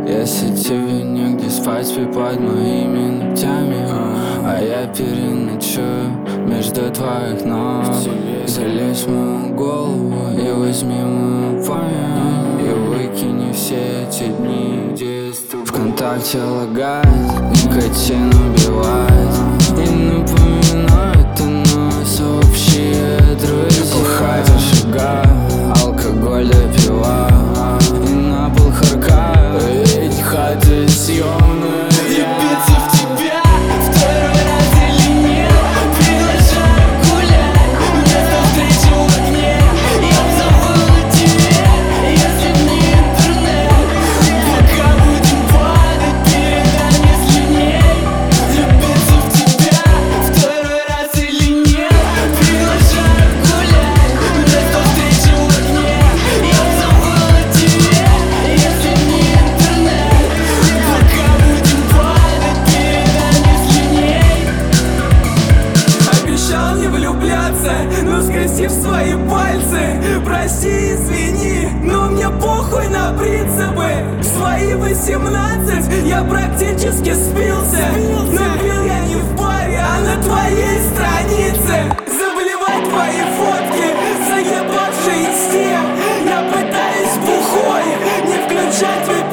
Если тебе негде спать, спи под моими ногтями, а я переночую между твоих ног. Залезь в мою голову и возьми мою память, и выкини все эти дни, где есть ты. ВКонтакте лагает, никотин убивает и напоминает о нас общие друзья. Бухать зажигаю, алкоголь допиваю и на пол харкаю, ведь хата съемная. Влюбиться в тебя второй раз или нет? Приглашаю гулять, место встречи в окне. Я забыл о тебе, если б не интернет. Пока будем падать, передай мне слюней. Влюбиться в тебя второй раз или нет? Приглашаю гулять, место встречи в окне. Я забыл о тебе, если б не интернет. Пока будем падать, передай мне слюней. Обещал не влюбляться, но скрестив свои пальцы. Прости, извини, но мне похуй на принципы. В свои 18 я практически спился. Но пил я не в баре, а на твоей странице. Заблевать твои фотки, заебавшие из тем. Я пытаюсь бухой не включать твой